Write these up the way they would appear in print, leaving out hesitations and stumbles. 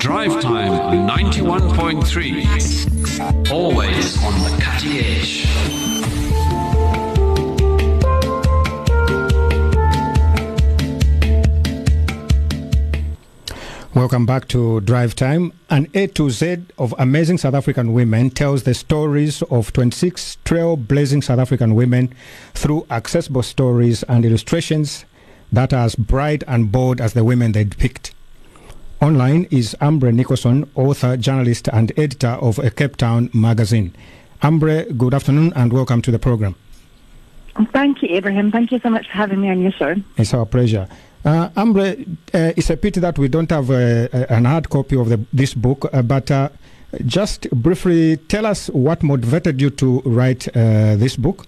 Drive Time 91.3. Always on the cutting edge. Welcome back to Drive Time. An A to Z of amazing South African women tells the stories of 26 trailblazing South African women through accessible stories and illustrations that are as bright and bold as the women they depict. Online is Ambre Nicholson, author, journalist and editor of a Cape Town magazine. Ambre, good afternoon and welcome to the program. Thank you, Abraham. Thank you so much for having me on your show. It's our pleasure. Ambre, it's a pity that we don't have an hard copy of this book, but just briefly tell us what motivated you to write this book.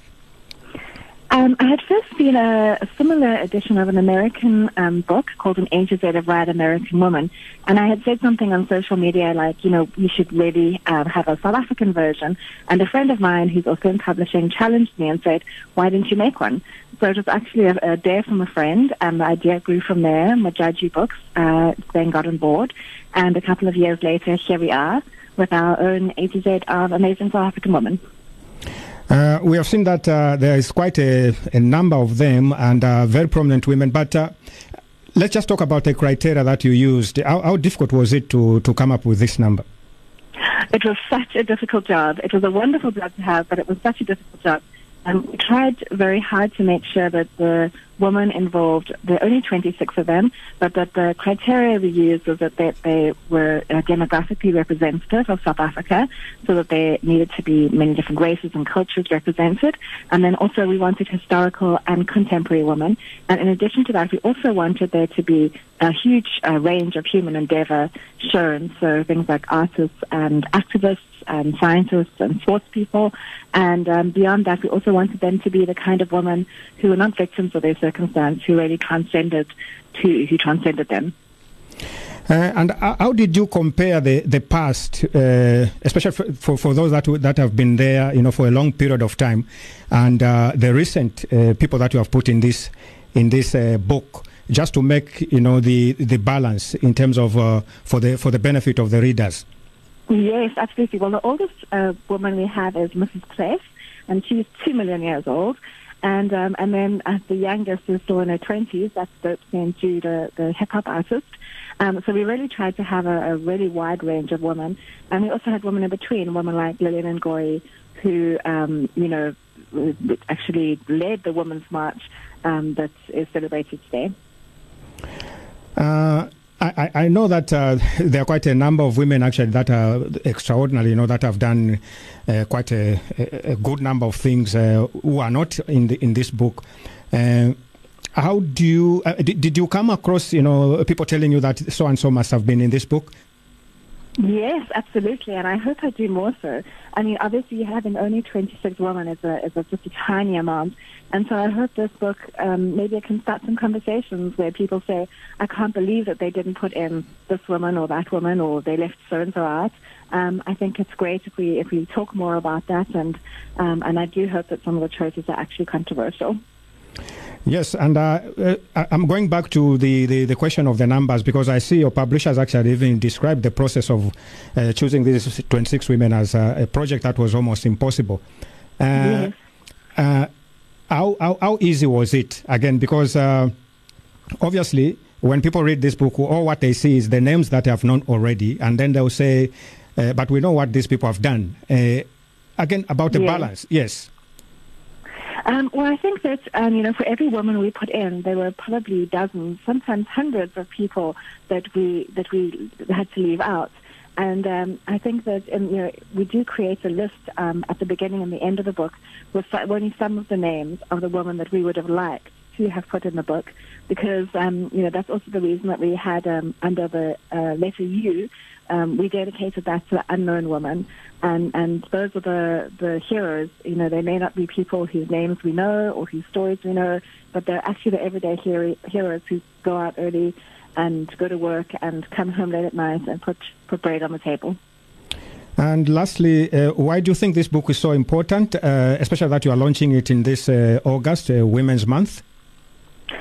I had first seen a similar edition of an American book called An A to Z of Rad American Woman, and I had said something on social media like, you should really have a South African version, and a friend of mine who's also in publishing challenged me and said, why didn't you make one? So it was actually a dare from a friend, and the idea grew from there. Majaji Books then got on board, and a couple of years later, here we are with our own A to Z of Amazing South African Woman. We have seen that there is quite a number of them and very prominent women, but let's just talk about the criteria that you used. How difficult was it to come up with this number? It was such a difficult job. It was a wonderful job to have, but it was such a difficult job. We tried very hard to make sure that the women involved, there are only 26 of them, but that the criteria we used was that they were demographically representative of South Africa, so that there needed to be many different races and cultures represented. And then also we wanted historical and contemporary women. And in addition to that, we also wanted there to be a huge range of human endeavor shown, so things like artists and activists and scientists and sports people. And beyond that, we also wanted them to be the kind of women who were not victims of their circumstance, who really transcended them. And how did you compare the past, especially for those that have been there, for a long period of time, and the recent people that you have put in this book, just to make the balance in terms of for the benefit of the readers? Yes, absolutely. Well, the oldest woman we have is Mrs. Clef, and she's 2 million years old. And then the youngest is still in her 20s. That's Dope St. Jude, the hip-hop artist. So we really tried to have a really wide range of women. And we also had women in between, women like Lillian Ngoyi, who, actually led the Women's March that is celebrated today. I know that there are quite a number of women actually that are extraordinary, that have done quite a good number of things who are not in this book. How do you did you come across people telling you that so and so must have been in this book? Yes, absolutely, and I hope I do more so. I mean, obviously, having only 26 women is just a tiny amount, and so I hope this book maybe it can start some conversations where people say, "I can't believe that they didn't put in this woman or that woman, or they left so and so out." I think it's great if we talk more about that, and I do hope that some of the choices are actually controversial. Yes, and I'm going back to the question of the numbers, because I see your publishers actually even described the process of choosing these 26 women as a project that was almost impossible. Yes. How easy was it? Again, because obviously when people read this book, all what they see is the names that they have known already, and then they'll say, but we know what these people have done. Again, about the balance, yes. Well, I think that, for every woman we put in, there were probably dozens, sometimes hundreds of people that we had to leave out. And I think that we do create a list at the beginning and the end of the book with only some of the names of the women that we would have liked to have put in the book, because that's also the reason that we had under the letter U, we dedicated that to the unknown woman. And those are the heroes. They may not be people whose names we know or whose stories we know, but they're actually the everyday heroes who go out early and go to work and come home late at night and put bread on the table. And lastly, why do you think this book is so important, especially that you are launching it in this August, Women's Month?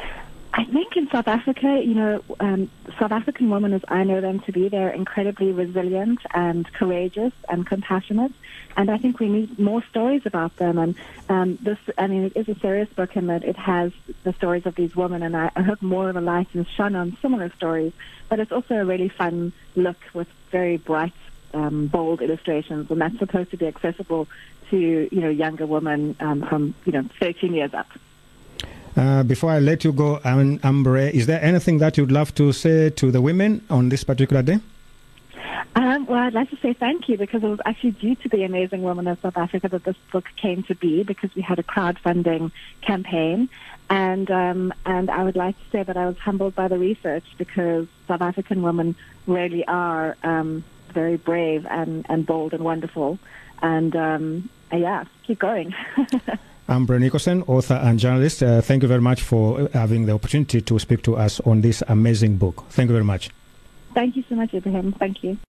I think in South Africa, South African women, as I know them to be, they're incredibly resilient and courageous and compassionate. And I think we need more stories about them. And it is a serious book in that it has the stories of these women, and I hope more of a light is shone on similar stories. But it's also a really fun look with very bright, bold illustrations, and that's supposed to be accessible to younger women from 13 years up. Before I let you go, Ambre, is there anything that you'd love to say to the women on this particular day? Well, I'd like to say thank you, because it was actually due to the amazing women of South Africa that this book came to be, because we had a crowdfunding campaign. And I would like to say that I was humbled by the research, because South African women really are very brave and bold and wonderful. And, keep going. Ambre Nicholson, author and journalist, thank you very much for having the opportunity to speak to us on this amazing book. Thank you very much. Thank you so much, Ibrahim. Thank you.